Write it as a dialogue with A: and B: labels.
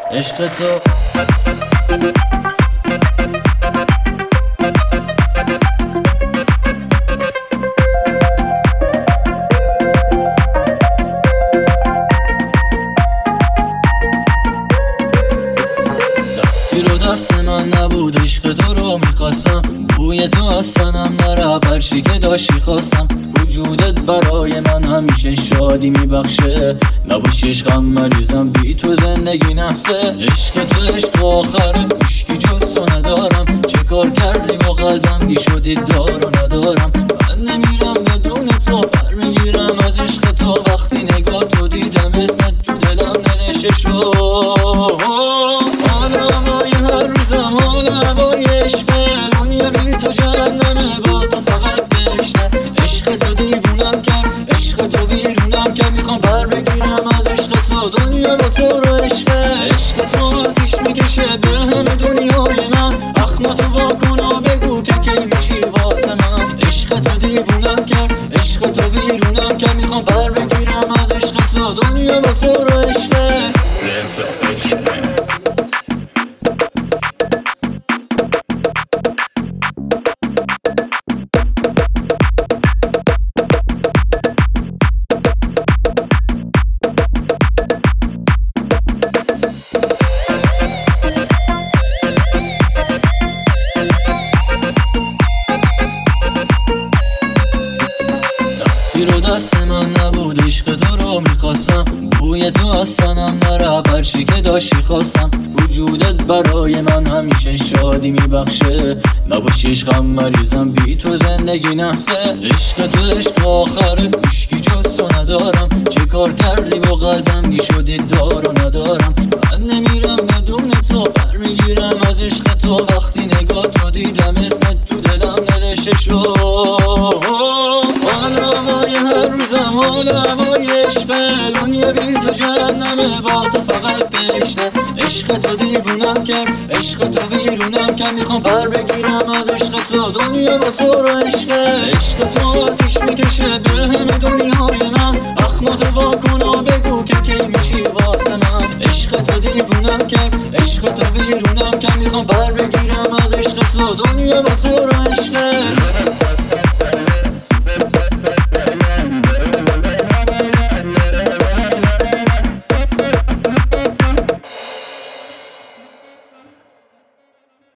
A: عشق تو. تقصیر دست من نبود، عشق تو رو میخواستم، بوی تو از سنم نره، برشی که داشتی خواستم. وجودت برای من همیشه شادی میبخشه، نباشی عشقم مریضم، بی تو زندگی نحسه. عشق تو عشق آخره، مشکی جز تو ندارم، چه کار کردی با قلبم بی شدی دار و ندارم. من نمیرم بدون تو، برمیگیرم از عشق تو، وقتی نگاه تو دیدم اسمت تو دلم نوشته شد. حال هوای عشق، دنیا بی تو جهنمه، با تو فقط بشنه. عشق تو دیوونم کرد، عشق تو ویرونم کرد، میخوام بر بگیرم از عشق تو، دنیا با تو رو عشقه. عشق تو آتیش میکشه به همه دنیای من، اخماتو واکن و بگو که کی میشی واسه من. عشق تو دیوونم کرد، عشق تو ویرونم کرد، میخوام بر بگیرم از عشق تو، دنیا با تو رو عشقه. تقصیر دست من نبود، عشق تو رو میخواستم، بوی تو از سنم نره، برشی که داشتی خواستم. وجودت برای من همیشه شادی میبخشه، نباشی عشقم مریضم، بی تو زندگی نحسه. عشق تو عشق آخره، مشکی جز تو ندارم، چه کار کردی با قلبم بی شدی دار و ندارم. من نمیرم بدون تو، برمیگیرم از عشق تو، وقتی نگاه تو دیدم اسمت تو دلم نوشته شد. حال هوای عشق، دنیا بی تو جهنمه، با تو فقط بشنه. عشق تو دیوونم کرد، عشق تو ویرونم کرد، میخوام بر بگیرم از عشق تو، دنیا با تو رو عشقه. عشق تو آتیش میکشه به همه دنیای من، اخماتو واکن و بگو که کی میشی واسه من. عشق تو دیوونم کرد، عشق تو ویرونم کرد، میخوام بر بگیرم از عشق تو، دنیا با تو رو عشقه.